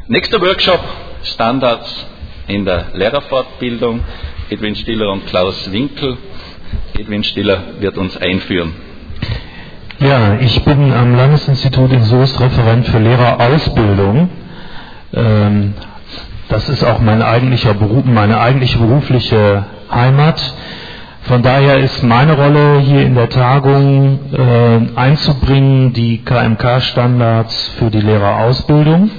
Nächster Workshop, Standards in der Lehrerfortbildung. Edwin Stiller und Klaus Winkel. Edwin Stiller wird uns einführen. Ja, ich bin am Landesinstitut in Soest Referent für Lehrerausbildung. Das ist auch mein eigentlicher Beruf, meine eigentliche berufliche Heimat. Von daher ist meine Rolle hier in der Tagung einzubringen die KMK-Standards für die Lehrerausbildung.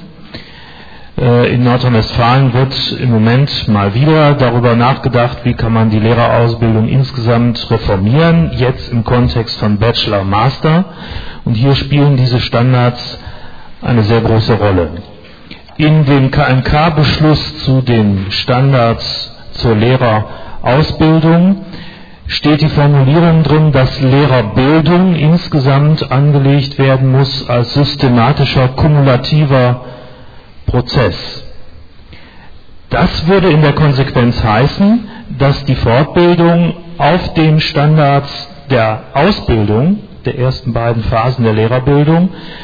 In Nordrhein-Westfalen wird im Moment mal wieder darüber nachgedacht, wie kann man die Lehrerausbildung insgesamt reformieren, jetzt im Kontext von Bachelor, Master. Und hier spielen diese Standards eine sehr große Rolle. In dem KMK-Beschluss zu den Standards zur Lehrerausbildung steht die Formulierung drin, dass Lehrerbildung insgesamt angelegt werden muss als systematischer, kumulativer Prozess. Das würde in der Konsequenz heißen, dass die Fortbildung auf den Standards der Ausbildung, der ersten beiden Phasen der Lehrerbildung,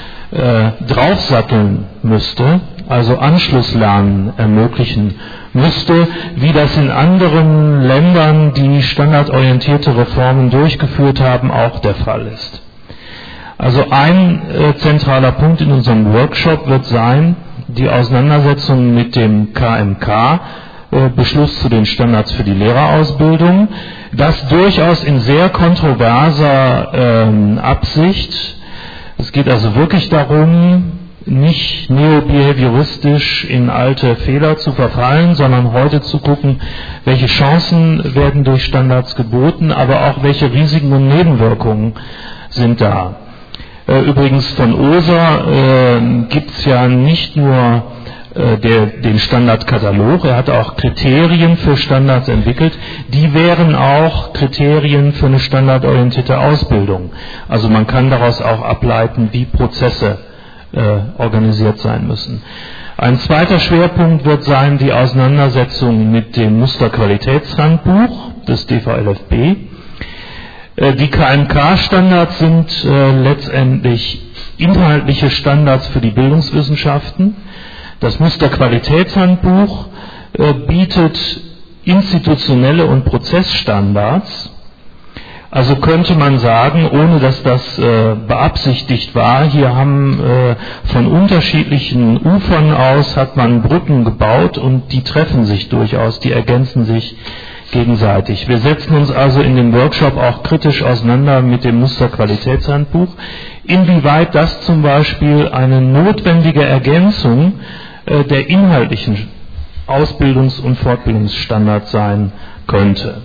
draufsatteln müsste, also Anschlusslernen ermöglichen müsste, wie das in anderen Ländern, die standardorientierte Reformen durchgeführt haben, auch der Fall ist. Also ein zentraler Punkt in unserem Workshop wird sein, die Auseinandersetzung mit dem KMK-Beschluss zu den Standards für die Lehrerausbildung, das durchaus in sehr kontroverser Absicht. Es geht also wirklich darum, nicht neobehavioristisch in alte Fehler zu verfallen, sondern heute zu gucken, welche Chancen werden durch Standards geboten, aber auch welche Risiken und Nebenwirkungen sind da. Übrigens von OSA gibt es ja nicht nur den Standardkatalog, er hat auch Kriterien für Standards entwickelt, die wären auch Kriterien für eine standardorientierte Ausbildung. Also man kann daraus auch ableiten, wie Prozesse organisiert sein müssen. Ein zweiter Schwerpunkt wird sein die Auseinandersetzung mit dem Musterqualitätshandbuch des DVLFB. Die KMK-Standards sind letztendlich inhaltliche Standards für die Bildungswissenschaften. Das Musterqualitätshandbuch bietet institutionelle und Prozessstandards. Also könnte man sagen, ohne dass das beabsichtigt war, hier haben von unterschiedlichen Ufern aus hat man Brücken gebaut und die treffen sich durchaus, die ergänzen sich gegenseitig. Wir setzen uns also in dem Workshop auch kritisch auseinander mit dem Musterqualitätshandbuch, inwieweit das zum Beispiel eine notwendige Ergänzung der inhaltlichen Ausbildungs- und Fortbildungsstandards sein könnte.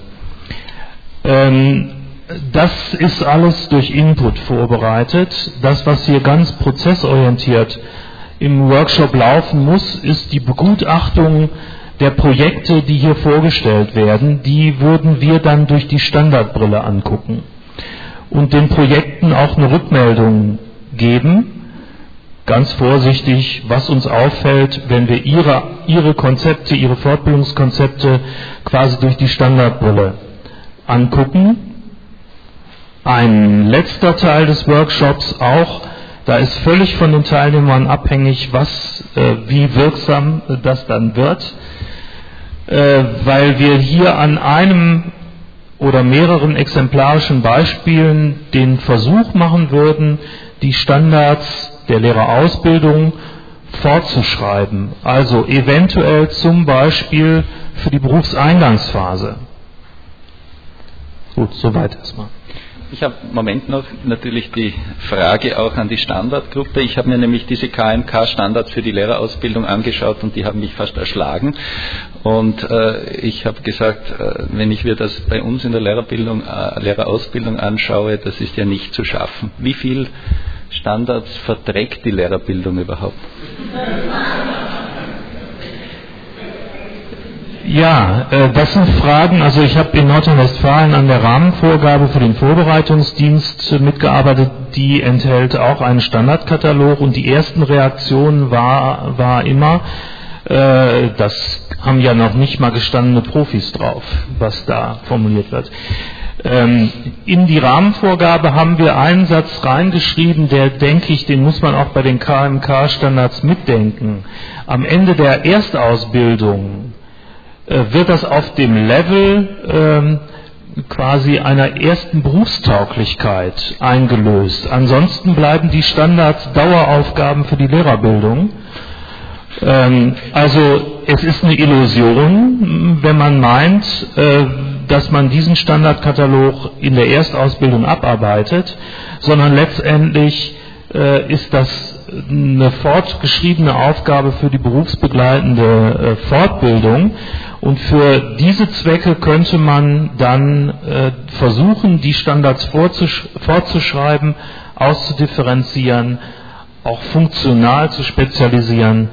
Das ist alles durch Input vorbereitet. Das, was hier ganz prozessorientiert im Workshop laufen muss, ist die Begutachtung der Projekte, die hier vorgestellt werden. Die würden wir dann durch die Standardbrille angucken und den Projekten auch eine Rückmeldung geben, ganz vorsichtig, was uns auffällt, wenn wir ihre Konzepte, ihre Fortbildungskonzepte quasi durch die Standardbrille angucken. Ein letzter Teil des Workshops auch, da ist völlig von den Teilnehmern abhängig, wie wirksam das dann wird, weil wir hier an einem oder mehreren exemplarischen Beispielen den Versuch machen würden, die Standards der Lehrerausbildung fortzuschreiben, also eventuell zum Beispiel für die Berufseingangsphase. Gut, soweit erstmal. Ich habe im Moment noch natürlich die Frage auch an die Standardgruppe. Ich habe mir nämlich diese KMK-Standards für die Lehrerausbildung angeschaut und die haben mich fast erschlagen. Und ich habe gesagt, wenn ich mir das bei uns in der Lehrerausbildung anschaue, das ist ja nicht zu schaffen. Wie viel Standards verträgt die Lehrerbildung überhaupt? Ja, das sind Fragen, also ich habe in Nordrhein-Westfalen an der Rahmenvorgabe für den Vorbereitungsdienst mitgearbeitet, die enthält auch einen Standardkatalog und die ersten Reaktionen war immer, Das haben ja noch nicht mal gestandene Profis drauf, was da formuliert wird. In die Rahmenvorgabe haben wir einen Satz reingeschrieben, der, denke ich, den muss man auch bei den KMK-Standards mitdenken. Am Ende der Erstausbildung wird das auf dem Level quasi einer ersten Berufstauglichkeit eingelöst. Ansonsten bleiben die Standards Daueraufgaben für die Lehrerbildung. Also es ist eine Illusion, wenn man meint, dass man diesen Standardkatalog in der Erstausbildung abarbeitet, sondern letztendlich ist das eine fortgeschriebene Aufgabe für die berufsbegleitende Fortbildung, und für diese Zwecke könnte man dann versuchen, die Standards fortzuschreiben, auszudifferenzieren, auch funktional zu spezialisieren,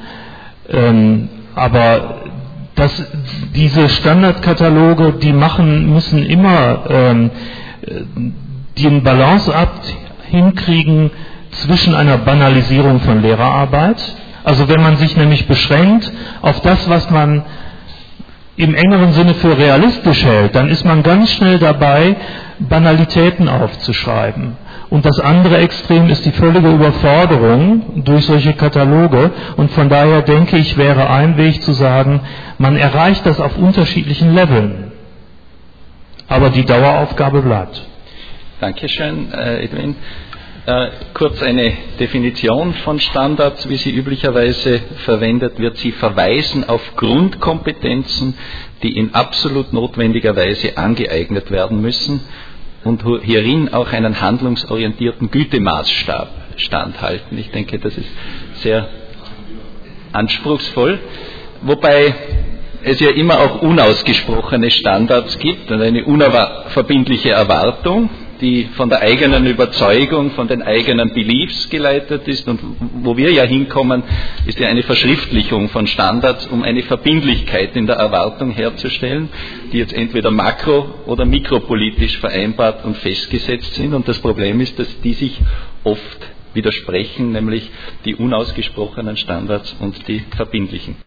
aber diese Standardkataloge, die müssen immer den Balanceakt hinkriegen zwischen einer Banalisierung von Lehrerarbeit, also wenn man sich nämlich beschränkt auf das, was man im engeren Sinne für realistisch hält, dann ist man ganz schnell dabei, Banalitäten aufzuschreiben. Und das andere Extrem ist die völlige Überforderung durch solche Kataloge. Und von daher denke ich, wäre ein Weg zu sagen, man erreicht das auf unterschiedlichen Leveln. Aber die Daueraufgabe bleibt. Dankeschön, Edwin. Kurz eine Definition von Standards, wie sie üblicherweise verwendet wird. Sie verweisen auf Grundkompetenzen, die in absolut notwendiger Weise angeeignet werden müssen und hierin auch einen handlungsorientierten Gütemaßstab standhalten. Ich denke, das ist sehr anspruchsvoll, wobei es ja immer auch unausgesprochene Standards gibt und eine unverbindliche Erwartung, die von der eigenen Überzeugung, von den eigenen Beliefs geleitet ist. Und wo wir ja hinkommen, ist ja eine Verschriftlichung von Standards, um eine Verbindlichkeit in der Erwartung herzustellen, die jetzt entweder makro- oder mikropolitisch vereinbart und festgesetzt sind. Und das Problem ist, dass die sich oft widersprechen, nämlich die unausgesprochenen Standards und die verbindlichen.